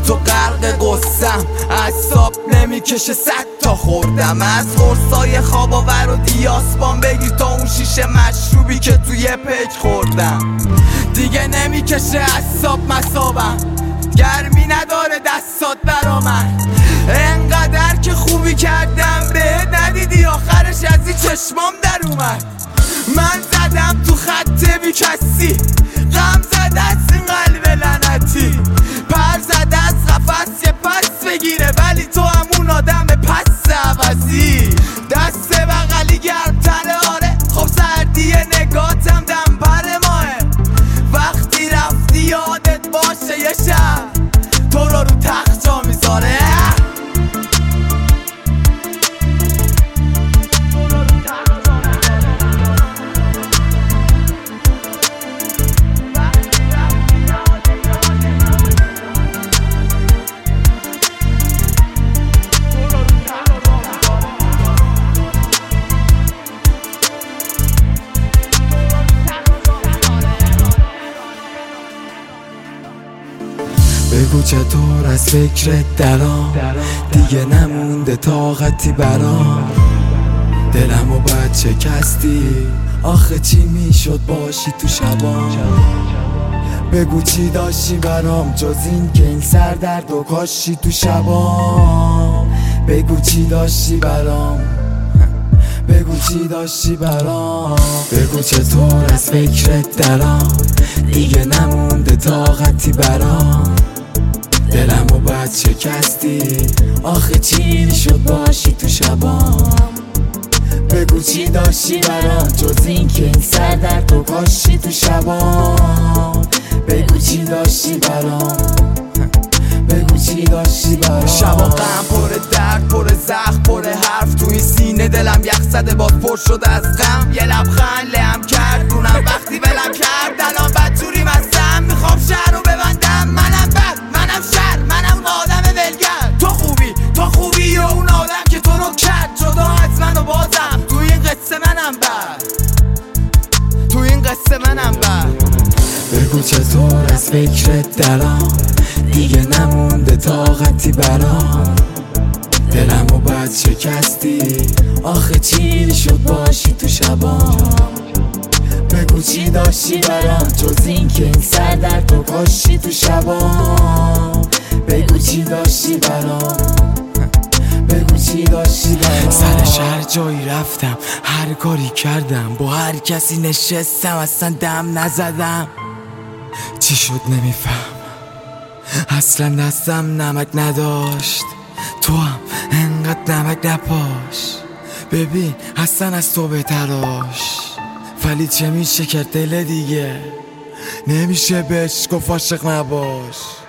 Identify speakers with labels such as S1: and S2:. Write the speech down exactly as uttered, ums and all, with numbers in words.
S1: تو غرق قصم، اعصاب نمیکشه صد تا خوردم. از قرصای خواب آور و دیاسپان بگیر تا اون شیشه مشروبی که توی پیک خوردم. دیگه نمیکشه اعصاب مصابم، گرمی نداره دستات برا من. انقدر که خوبی کردم بهت ندیدی، آخرش از این چشمام در اومد. من زدم تو خط بی کسی، غم زده از این قلب لعنتی. پر زده از قفس یه پس بگیره، ولی تو همون آدم پس عوضی. دست بغلی گرم تره آره، خب سردی نگاتم دم پر ماه. وقتی رفتی یادت باشه یه شب تو رو رو تخت جا میذاره.
S2: بگو چطور از فکرت درام، دیگه نمونده طاقتی برام. دلمو باید شکستی، آخه چی میشد باشی تو شبام. بگو چی داشتی برام جز این که این سر درد و کاشی تو شبام. بگو چی داشتی برام، بگو چی داشتی برام. بگو چطور از فکرت درام، دیگه نمونده طاقتی برام. دلمو باید شکستی، آخه چی شد باشی تو شبام. بگو چی داشتی برام جز این که این سر درد و کاشی تو شبام. بگو چی داشتی برام، بگو چی داشتی برام.
S1: شبا غم پر درد پر زخم پر حرف تو این سینه، دلم یخ زده باز پر شده از غم. یه لبخند لهم کرد رونم وقتی ولم کرد، الان بدجوری مستم میخوام شهر رو ببندم. منم بد منم شر منم اون آدم ولگر. تو خوبی تو خوبی و اون آدم که تو رو کرد جدا از من و بازم تو این قصه منم بد، تو این قصه منم بد.
S2: بگو چطور از فکرت درام، دیگه نمونده طاقتی برام. دلمو باید شکستی، آخه چی شد باشی تو شبام. بگو چی داشتی برام جز این که این سر درد و کاشی تو شبام. بگو چی داشتی برام، بگو چی داشتی برام.
S1: سر شهر جایی رفتم، هر کاری کردم، با هر کسی نشستم، اصلا دم نزدم. چی شد نمیفهم، اصلا دستم نمک نداشت، تو هم انقدر نمک نپاش. ببین اصلا از تو بهتراش، ولی چه میشه که دل دیگه نمیشه بهش گفت عاشق نباش.